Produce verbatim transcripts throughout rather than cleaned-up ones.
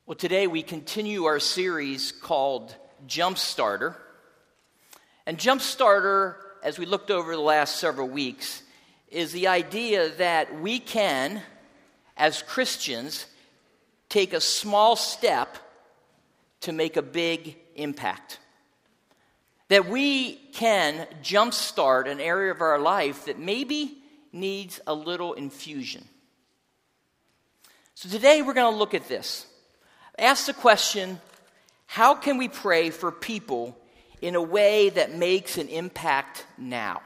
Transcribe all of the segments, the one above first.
Well, today we continue our series called Jumpstarter. And Jumpstarter, as we looked over the last several weeks, is the idea that we can, as Christians, take a small step to make a big impact. That we can jumpstart an area of our life that maybe needs a little infusion. So today we're going to look at this. Ask the question, how can we pray for people in a way that makes an impact now?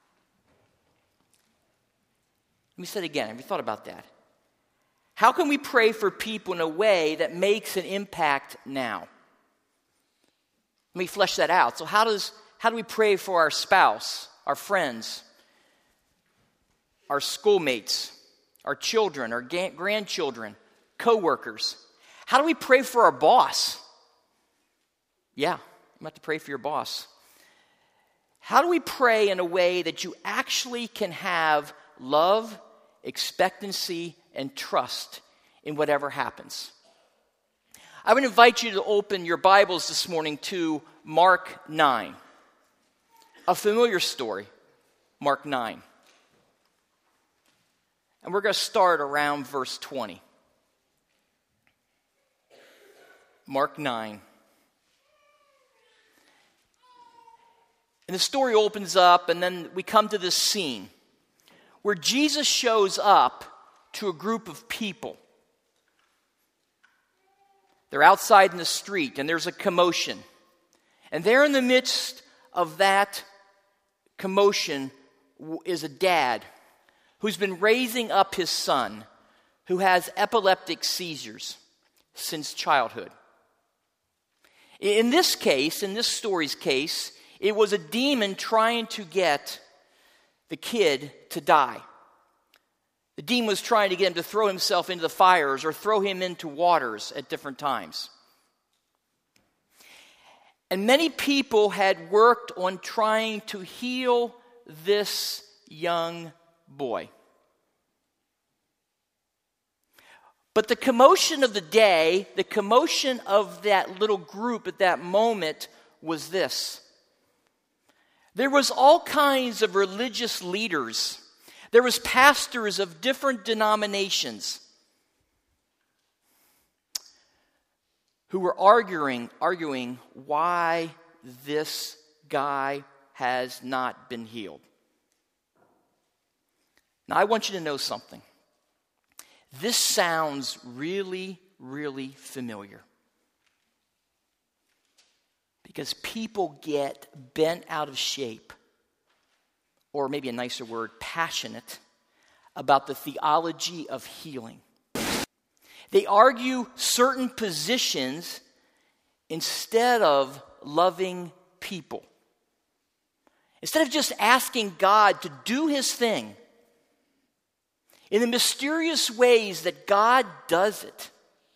Let me say it again. Have you thought about that? How can we pray for people in a way that makes an impact now? Let me flesh that out. So how does how do we pray for our spouse, our friends, our schoolmates, our children, our ga- grandchildren, co-workers? How do we pray for our boss? Yeah, you have to pray for your boss. How do we pray in a way that you actually can have love, expectancy, and trust in whatever happens? I would invite you to open your Bibles this morning to Mark nine. A familiar story, Mark nine. And we're going to start around verse twenty. Mark nine. And the story opens up, and then we come to this scene where Jesus shows up to a group of people. They're outside in the street, and there's a commotion. And there in the midst of that commotion is a dad who's been raising up his son who has epileptic seizures since childhood. In this case, in this story's case, it was a demon trying to get the kid to die. The demon was trying to get him to throw himself into the fires or throw him into waters at different times. And many people had worked on trying to heal this young boy. But the commotion of the day, the commotion of that little group at that moment was this. There was all kinds of religious leaders. There was pastors of different denominations who were arguing, arguing why this guy has not been healed. Now, I want you to know something. This sounds really, really familiar. Because people get bent out of shape, or maybe a nicer word, passionate, about the theology of healing. They argue certain positions instead of loving people. Instead of just asking God to do his thing, in the mysterious ways that God does it.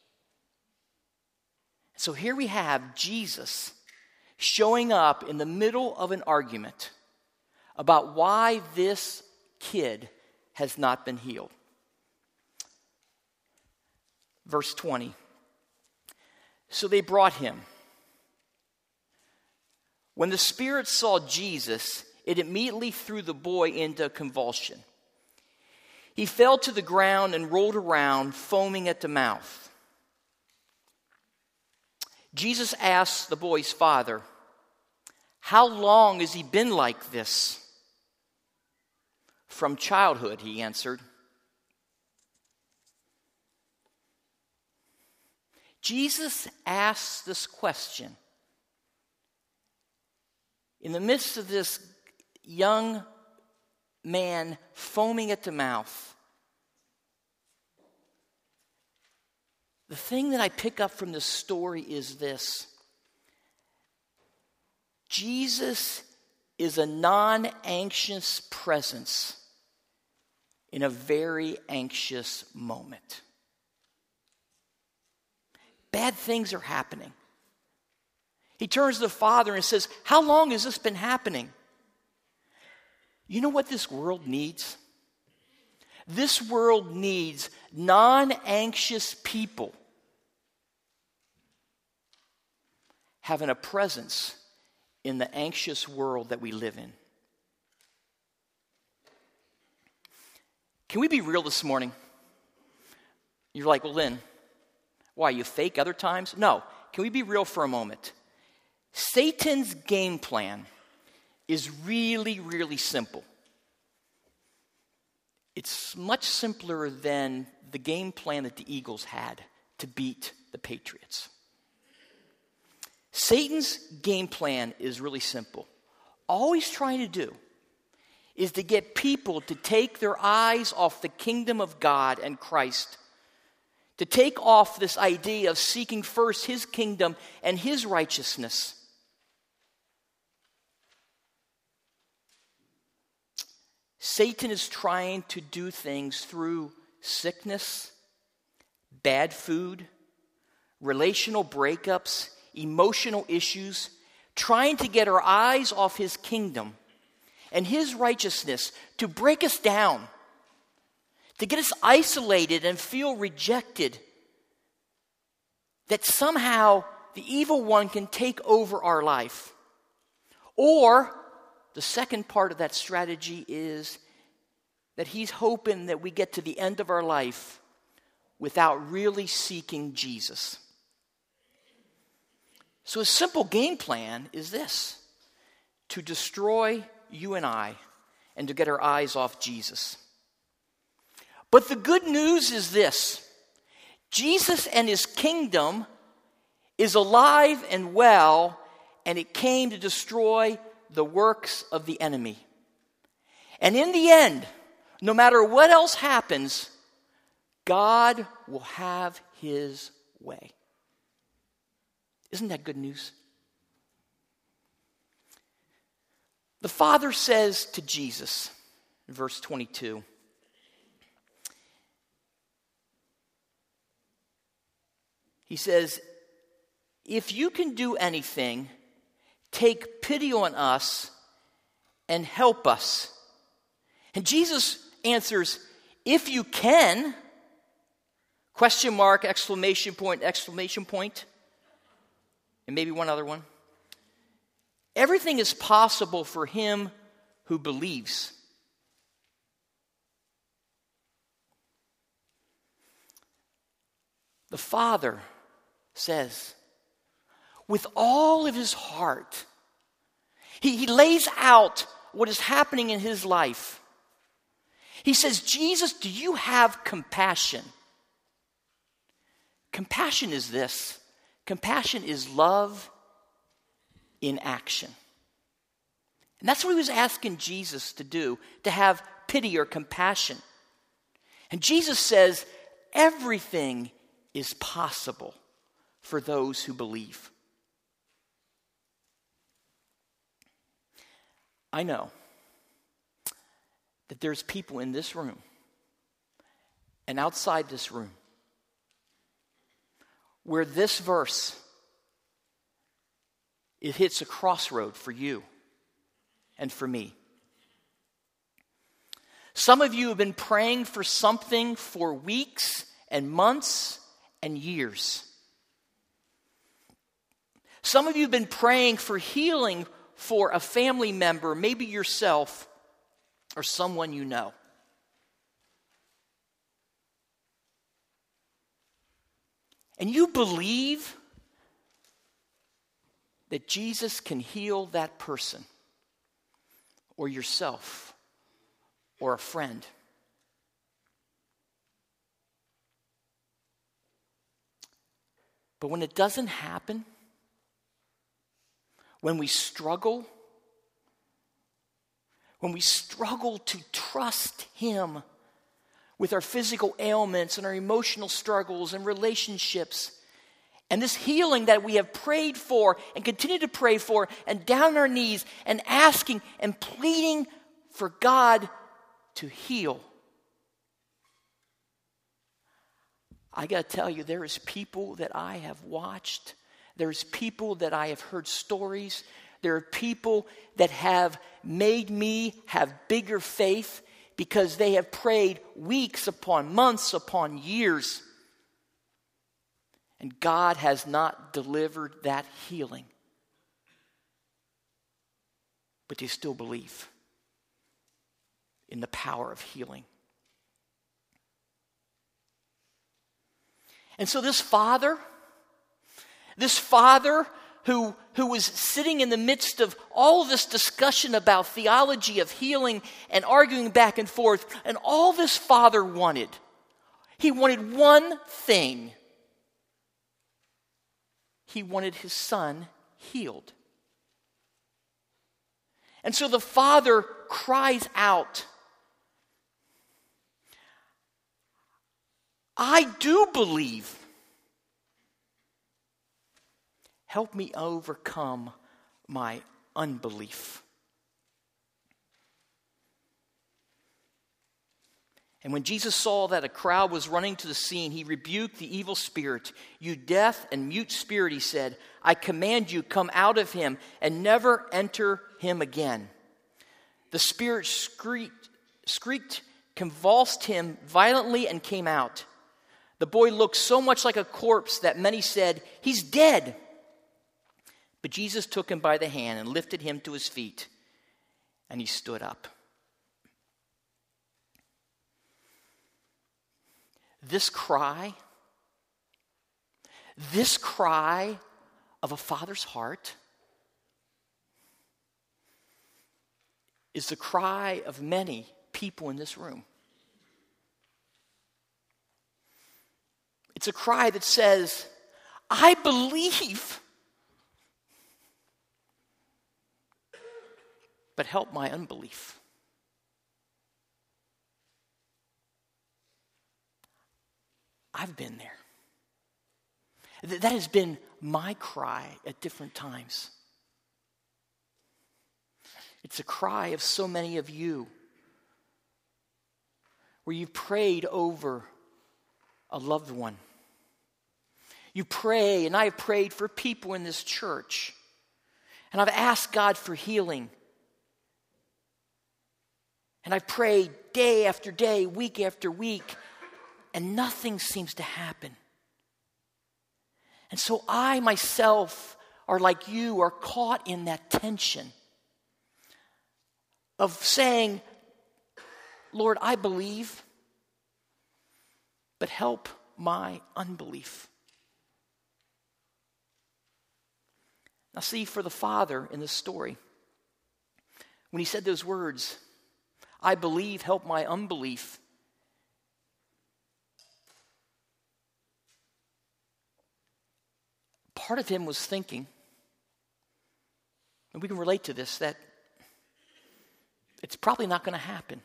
So here we have Jesus showing up in the middle of an argument about why this kid has not been healed. Verse twenty. So they brought him. When the spirit saw Jesus, it immediately threw the boy into a convulsion. He fell to the ground and rolled around, foaming at the mouth. Jesus asked the boy's father, "How long has he been like this?" "From childhood," he answered. Jesus asks this question in the midst of this young man foaming at the mouth. The thing that I pick up from this story is this. Jesus is a non-anxious presence in a very anxious moment. Bad things are happening. He turns to the father and says, "How long has this been happening?" You know what this world needs? This world needs non-anxious people having a presence in the anxious world that we live in. Can we be real this morning? You're like, well, Lynn, why, you fake other times? No. Can we be real for a moment? Satan's game plan is really, really simple. It's much simpler than the game plan that the Eagles had to beat the Patriots. Satan's game plan is really simple. All he's trying to do is to get people to take their eyes off the kingdom of God and Christ, to take off this idea of seeking first his kingdom and his righteousness. Satan is trying to do things through sickness, bad food, relational breakups, emotional issues, trying to get our eyes off his kingdom and his righteousness, to break us down, to get us isolated and feel rejected, that somehow the evil one can take over our life. Or the second part of that strategy is that he's hoping that we get to the end of our life without really seeking Jesus. So a simple game plan is this: to destroy you and I and to get our eyes off Jesus. But the good news is this: Jesus and his kingdom is alive and well, and it came to destroy the works of the enemy. And in the end, no matter what else happens, God will have his way. Isn't that good news? The Father says to Jesus, in verse twenty-two, he says, if you can do anything, take pity on us and help us. And Jesus answers, if you can, question mark, exclamation point, exclamation point, and maybe one other one. Everything is possible for him who believes. The Father says, with all of his heart, he, he lays out what is happening in his life. He says, Jesus, do you have compassion? Compassion is this. Compassion is love in action. And that's what he was asking Jesus to do, to have pity or compassion. And Jesus says, everything is possible for those who believe. I know that there's people in this room and outside this room where this verse, it hits a crossroad for you and for me. Some of you have been praying for something for weeks and months and years. Some of you have been praying for healing for a family member, maybe yourself or someone you know. And you believe that Jesus can heal that person or yourself or a friend. But when it doesn't happen, when we struggle, when we struggle to trust him with our physical ailments and our emotional struggles and relationships, and this healing that we have prayed for and continue to pray for, and down on our knees and asking and pleading for God to heal. I got to tell you, there is people that I have watched. There's people that I have heard stories. There are people that have made me have bigger faith because they have prayed weeks upon months upon years. And God has not delivered that healing but they still believe in the power of healing. And so this father, this father who, who was sitting in the midst of all this discussion about theology of healing and arguing back and forth, and all this father wanted, he wanted one thing. He wanted his son healed. And so the father cries out, I do believe. Help me overcome my unbelief. And when Jesus saw that a crowd was running to the scene, he rebuked the evil spirit. You deaf and mute spirit, he said, I command you, come out of him and never enter him again. The spirit shrieked, shrieked, convulsed him violently and came out. The boy looked so much like a corpse that many said, he's dead. But Jesus took him by the hand and lifted him to his feet, and he stood up. This cry, this cry of a father's heart is the cry of many people in this room. It's a cry that says, I believe, but help my unbelief. I've been there. That has been my cry at different times. It's a cry of so many of you where you've prayed over a loved one. You pray, and I have prayed for people in this church, and I've asked God for healing. And I've prayed day after day, week after week, and nothing seems to happen. And so I myself, are like you, are caught in that tension of saying, Lord, I believe, but help my unbelief. Now see, for the father in this story, when he said those words, I believe, help my unbelief, part of him was thinking, and we can relate to this, that it's probably not going to happen.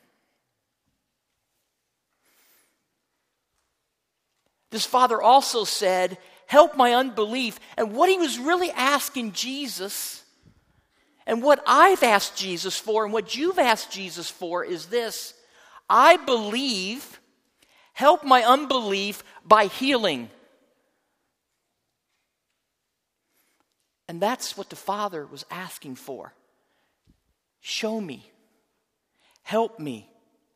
This father also said, help my unbelief. And what he was really asking Jesus, and what I've asked Jesus for, and what you've asked Jesus for is this: I believe, help my unbelief by healing. And that's what the father was asking for. Show me. Help me.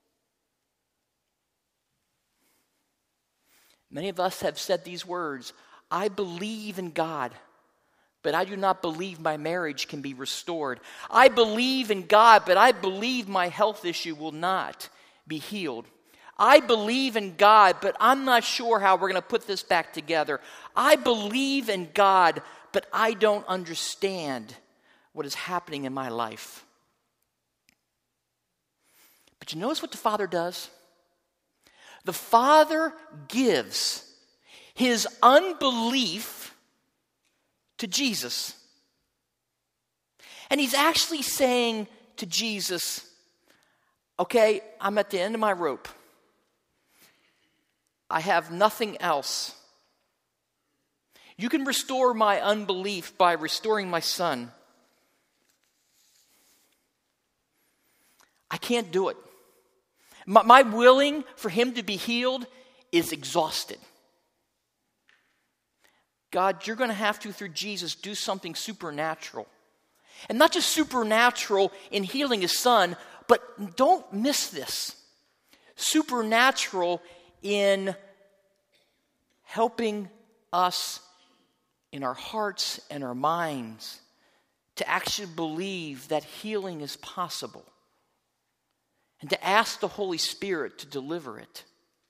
Many of us have said these words, I believe in God, but I do not believe my marriage can be restored. I believe in God, but I believe my health issue will not be healed. I believe in God, but I'm not sure how we're going to put this back together. I believe in God, but I don't understand what is happening in my life. But you notice what the Father does? The Father gives his unbelief to Jesus. And he's actually saying to Jesus, okay, I'm at the end of my rope. I have nothing else. You can restore my unbelief by restoring my son. I can't do it. My, my willing for him to be healed is exhausted. God, you're going to have to, through Jesus, do something supernatural. And not just supernatural in healing his son, but don't miss this. Supernatural in helping us in our hearts and our minds to actually believe that healing is possible and to ask the Holy Spirit to deliver it.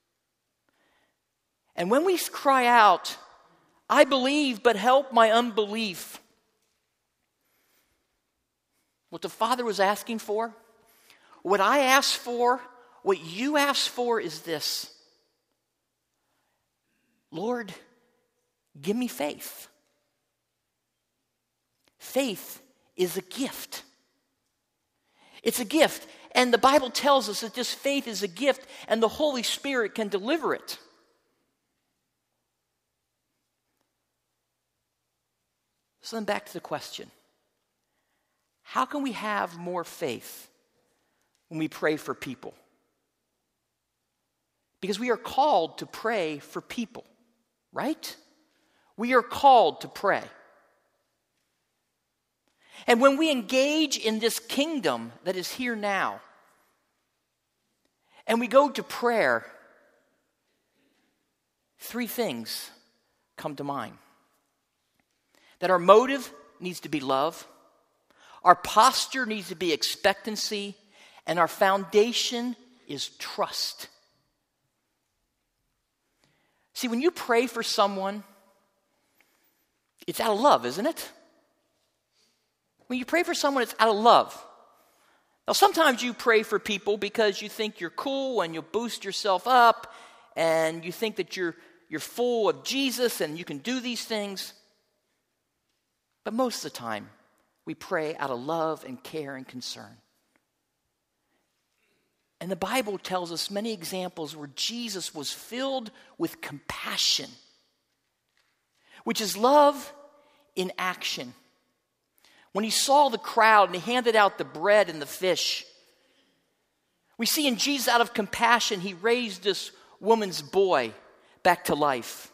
And when we cry out, I believe, but help my unbelief, what the Father was asking for, what I asked for, what you asked for is this: Lord, give me faith. Faith is a gift. It's a gift. And the Bible tells us that this faith is a gift and the Holy Spirit can deliver it. So then back to the question. How can we have more faith when we pray for people? Because we are called to pray for people, right? We are called to pray. And when we engage in this kingdom that is here now, and we go to prayer, three things come to mind. That our motive needs to be love, our posture needs to be expectancy, and our foundation is trust. See, when you pray for someone, it's out of love, isn't it? When you pray for someone, it's out of love. Now, sometimes you pray for people because you think you're cool and you'll boost yourself up and you think that you're, you're full of Jesus and you can do these things. But most of the time, we pray out of love and care and concern. And the Bible tells us many examples where Jesus was filled with compassion, which is love in action. When he saw the crowd and he handed out the bread and the fish, we see in Jesus, out of compassion, he raised this woman's boy back to life.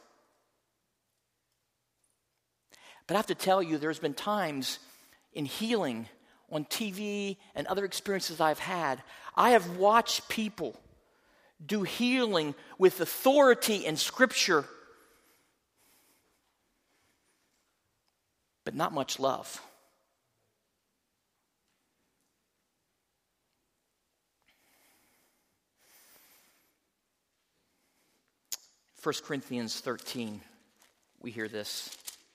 But I have to tell you, there's been times in healing on T V and other experiences I've had, I have watched people do healing with authority in Scripture, but not much love. First Corinthians thirteen, we hear this.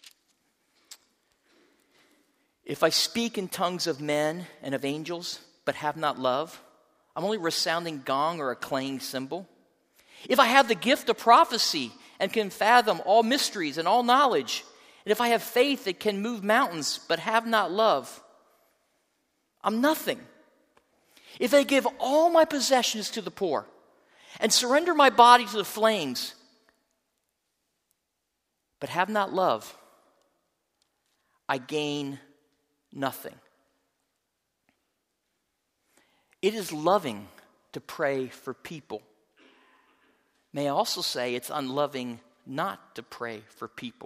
If I speak in tongues of men and of angels, but have not love, I'm only a resounding gong or a clanging cymbal. If I have the gift of prophecy and can fathom all mysteries and all knowledge, and if I have faith that can move mountains, but have not love, I'm nothing. If I give all my possessions to the poor and surrender my body to the flames, but have not love, I gain nothing. It is loving to pray for people. May I also say it's unloving not to pray for people.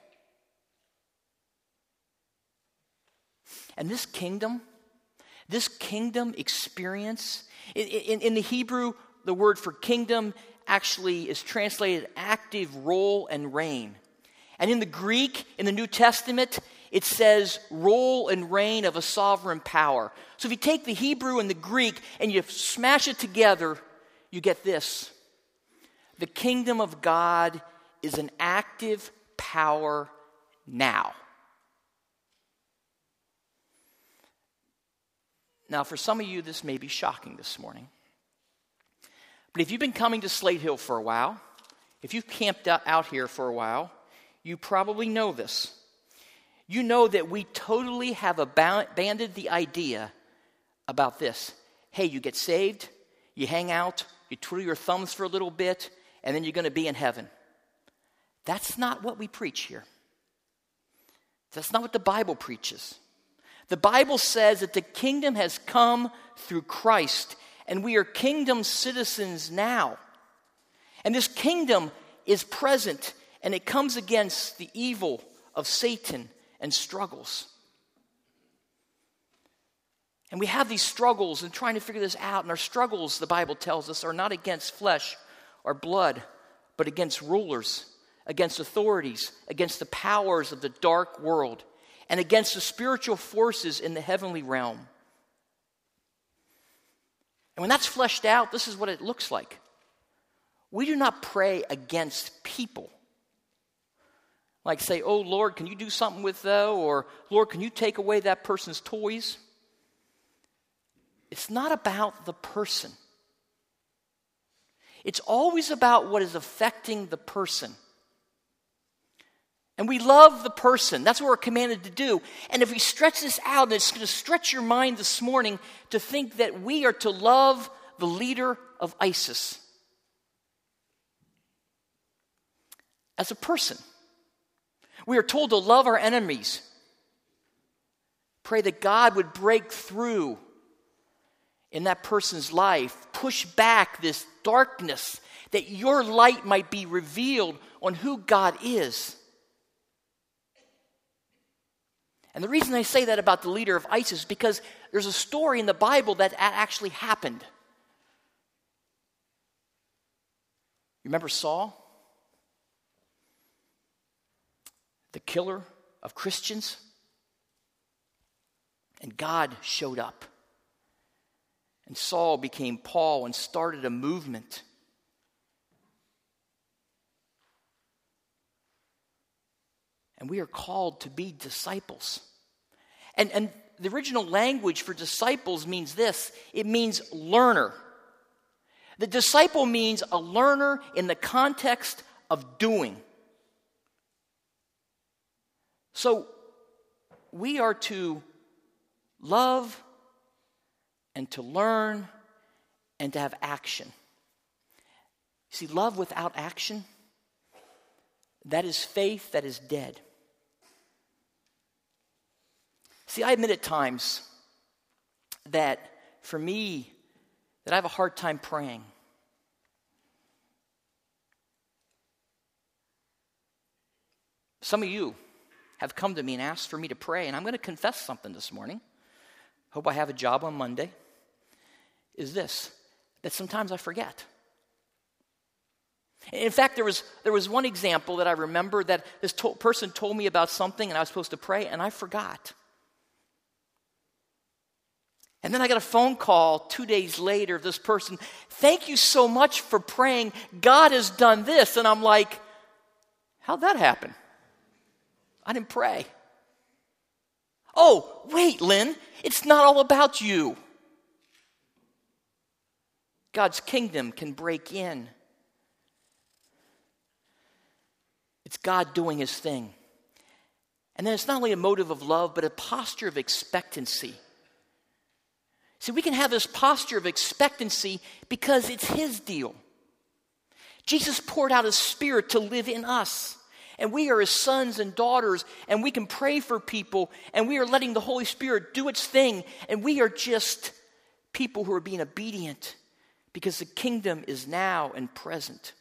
And this kingdom, this kingdom experience, in, in, in the Hebrew, the word for kingdom actually is translated active role and reign. And in the Greek, in the New Testament, it says rule and reign of a sovereign power. So if you take the Hebrew and the Greek and you smash it together, you get this. The kingdom of God is an active power now. Now, for some of you, this may be shocking this morning. But if you've been coming to Slate Hill for a while, if you've camped out here for a while, you probably know this. You know that we totally have abandoned the idea about this. Hey, you get saved, you hang out, you twiddle your thumbs for a little bit, and then you're going to be in heaven. That's not what we preach here. That's not what the Bible preaches. The Bible says that the kingdom has come through Christ, and we are kingdom citizens now. And this kingdom is present, and it comes against the evil of Satan and struggles. And we have these struggles and trying to figure this out. And our struggles, the Bible tells us, are not against flesh or blood, but against rulers, against authorities, against the powers of the dark world. and against the spiritual forces in the heavenly realm. And when that's fleshed out, this is what it looks like. We do not pray against people. Like say, oh, Lord, can you do something with that? Or, Lord, can you take away that person's toys? It's not about the person. It's always about what is affecting the person. And we love the person. That's what we're commanded to do. And if we stretch this out, and it's going to stretch your mind this morning to think that we are to love the leader of ISIS as a person. We are told to love our enemies. Pray that God would break through in that person's life, push back this darkness, that your light might be revealed on who God is. And the reason I say that about the leader of ISIS is because there's a story in the Bible that actually happened. You remember Saul? The killer of Christians? And God showed up. And Saul became Paul and started a movement. And we are called to be disciples. And, and the original language for disciples means this. It means learner. The disciple means a learner in the context of doing. So we are to love and to learn and to have action. See, love without action, that is faith that is dead. See, I admit at times that for me, that I have a hard time praying. Some of you have come to me and asked for me to pray, and I'm going to confess something this morning. Hope I have a job on Monday. Is this, that sometimes I forget. In fact, there was there was one example that I remember that this to- person told me about something and I was supposed to pray, and I forgot. And then I got a phone call two days later of this person, thank you so much for praying. God has done this. And I'm like, how'd that happen? I didn't pray. Oh, wait, Lynn, it's not all about you. God's kingdom can break in. It's God doing his thing. And then it's not only a motive of love, but a posture of expectancy. See, we can have this posture of expectancy because it's his deal. Jesus poured out his Spirit to live in us. And we are his sons and daughters, and we can pray for people, and we are letting the Holy Spirit do its thing, and we are just people who are being obedient because the kingdom is now and present.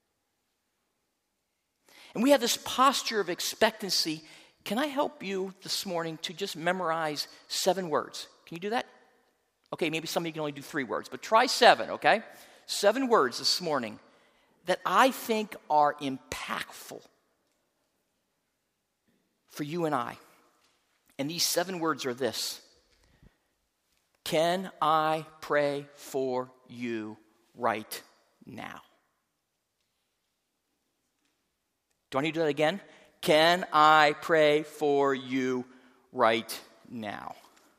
And we have this posture of expectancy. Can I help you this morning to just memorize seven words? Can you do that? Okay, maybe some of you can only do three words, but try seven, okay? Seven words this morning that I think are impactful for you and I. And these seven words are this. Can I pray for you right now? Do I need to do that again? Can I pray for you right now?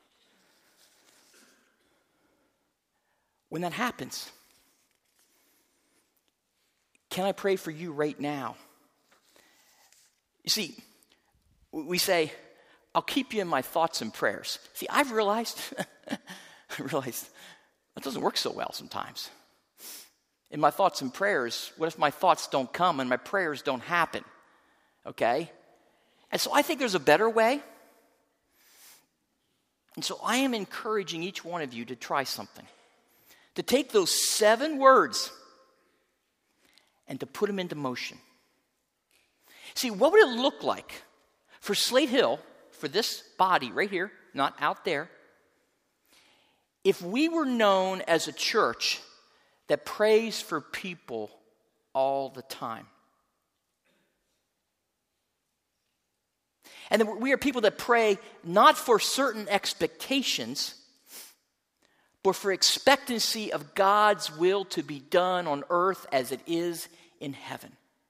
When that happens, can I pray for you right now? You see, we say, I'll keep you in my thoughts and prayers. See, I've realized, I realized that doesn't work so well sometimes. In my thoughts and prayers, what if my thoughts don't come and my prayers don't happen? Okay? And so I think there's a better way. And so I am encouraging each one of you to try something. To take those seven words and to put them into motion. See, what would it look like for Slate Hill, for this body right here, not out there, if we were known as a church that prays for people all the time? And that we are people that pray not for certain expectations, but for expectancy of God's will to be done on earth as it is in heaven.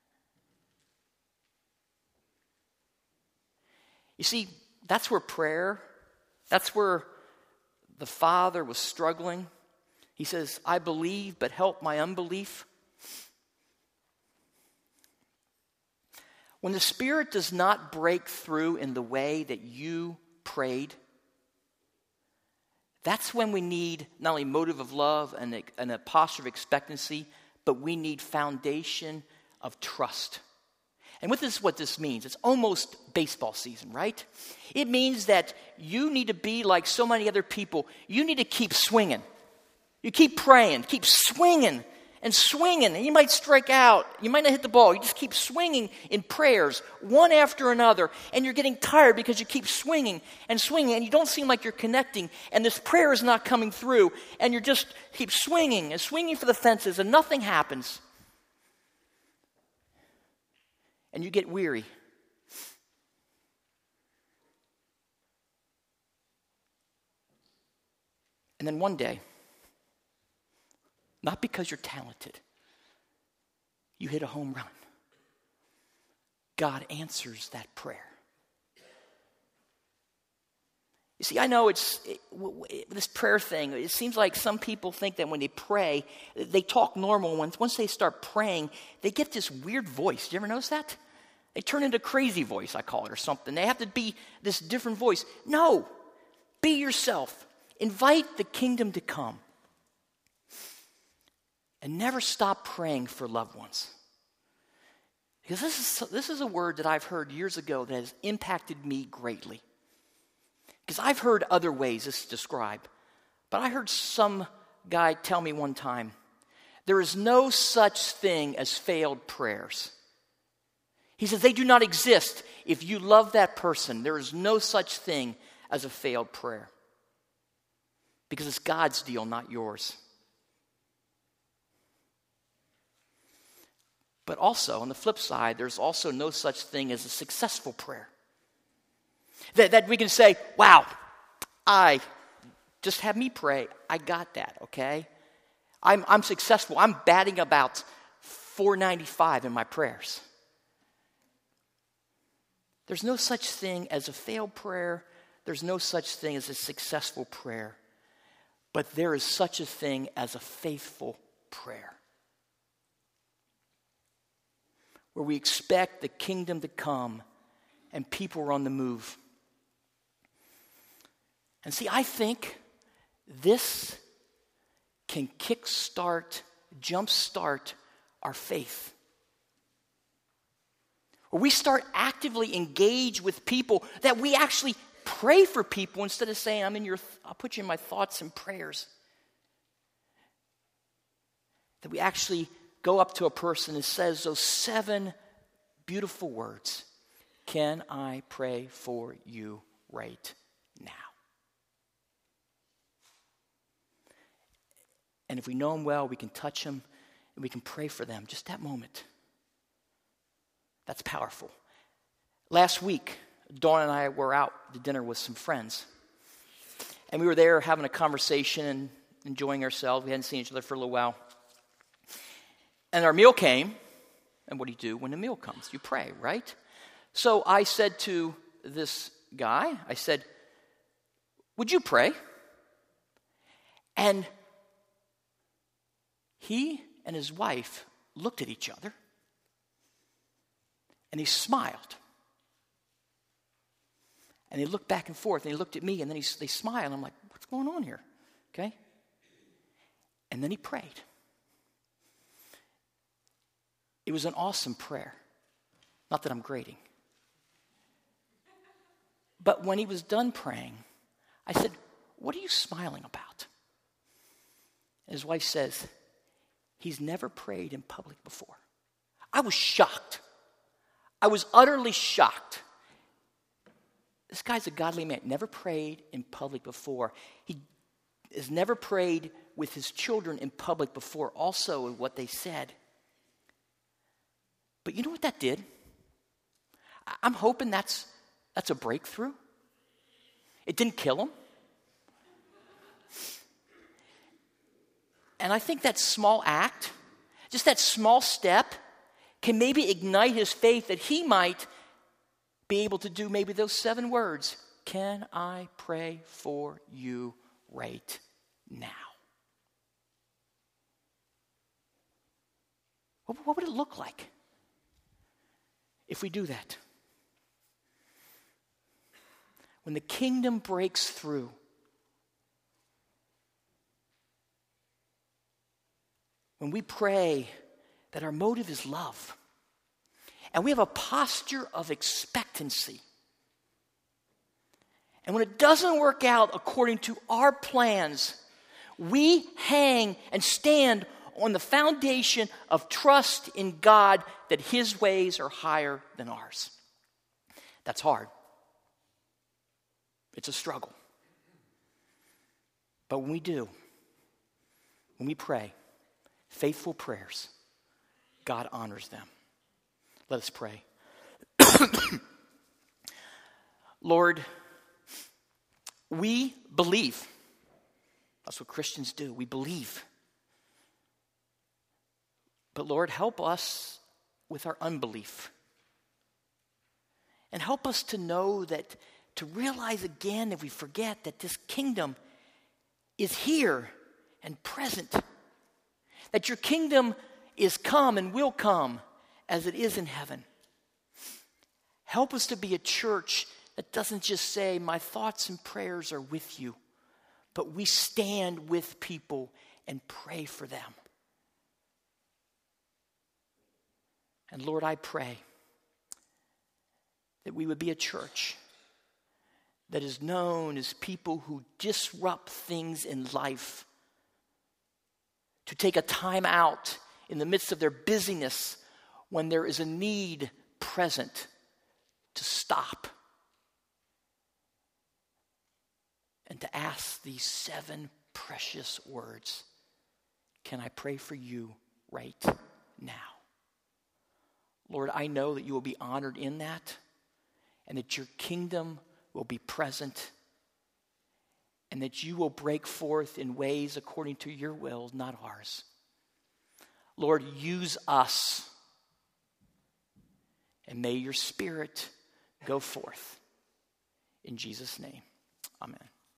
You see, that's where prayer, that's where the Father was struggling. He says, I believe, but help my unbelief. When the Spirit does not break through in the way that you prayed, that's when we need not only motive of love and a, and a posture of expectancy, but we need foundation of trust. And what this what this means, it's almost baseball season, right? It means that you need to be like so many other people. You need to keep swinging. You keep praying, keep swinging and swinging. And you might strike out. You might not hit the ball. You just keep swinging in prayers, one after another. And you're getting tired because you keep swinging and swinging. And you don't seem like you're connecting. And this prayer is not coming through. And you just keep swinging and swinging for the fences. And nothing happens. And you get weary. And then one day, not because you're talented, you hit a home run. God answers that prayer. You see, I know it's it, it, this prayer thing. It seems like some people think that when they pray, they talk normal. Once once they start praying, they get this weird voice. Do you ever notice that? They turn into crazy voice, I call it, or something. They have to be this different voice. No, be yourself. Invite the kingdom to come. And never stop praying for loved ones. Because this is, this is a word that I've heard years ago that has impacted me greatly. Because I've heard other ways this is described. But I heard some guy tell me one time, there is no such thing as failed prayers. He says they do not exist. If you love that person, there is no such thing as a failed prayer. Because it's God's deal, not yours. But also, on the flip side, there's also no such thing as a successful prayer. That, that we can say, wow, I, just have me pray. I got that, okay? I'm, I'm successful. I'm batting about four ninety-five in my prayers. There's no such thing as a failed prayer. There's no such thing as a successful prayer. But there is such a thing as a faithful prayer. Where we expect the kingdom to come and people are on the move. And see, I think this can kickstart, jumpstart our faith. Where we start actively engage with people, that we actually pray for people instead of saying, I'm in your, I'll put you in my thoughts and prayers. That we actually go up to a person and says those seven beautiful words. Can I pray for you right now? And if we know them well, we can touch them and we can pray for them just that moment. That's powerful. Last week, Dawn and I were out to dinner with some friends. And we were there having a conversation and enjoying ourselves. We hadn't seen each other for a little while. And our meal came. And what do you do when the meal comes? You pray, right? So I said to this guy, I said, would you pray? And he and his wife looked at each other. And he smiled. And they looked back and forth, and he looked at me, and then he, they smiled. I'm like, what's going on here? Okay? And then he prayed. It was an awesome prayer. Not that I'm grading. But when he was done praying, I said, what are you smiling about? And his wife says, he's never prayed in public before. I was shocked. I was utterly shocked. This guy's a godly man. Never prayed in public before. He has never prayed with his children in public before, also what they said. But you know what that did? I'm hoping that's That's a breakthrough. It didn't kill him. And I think that small act, just that small step, can maybe ignite his faith that he might be able to do maybe those seven words. Can I pray for you right now? What, what would it look like if we do that? When the kingdom breaks through, when we pray that our motive is love, and we have a posture of expectancy, and when it doesn't work out according to our plans, we hang and stand on the foundation of trust in God that his ways are higher than ours. That's hard. It's a struggle. But when we do, when we pray faithful prayers, God honors them. Let us pray. Lord, we believe. That's what Christians do. We believe. But Lord, help us with our unbelief. And help us to know that, to realize again, if we forget, that this kingdom is here and present. That your kingdom is come and will come as it is in heaven. Help us to be a church that doesn't just say, my thoughts and prayers are with you, but we stand with people and pray for them. And Lord, I pray that we would be a church that is known as people who disrupt things in life, to take a time out in the midst of their busyness when there is a need present, to stop and to ask these seven precious words. Can I pray for you right now? Lord, I know that you will be honored in that, and that your kingdom will be present, and that you will break forth in ways according to your will, not ours. Lord, use us, and may your Spirit go forth. In Jesus' name, amen.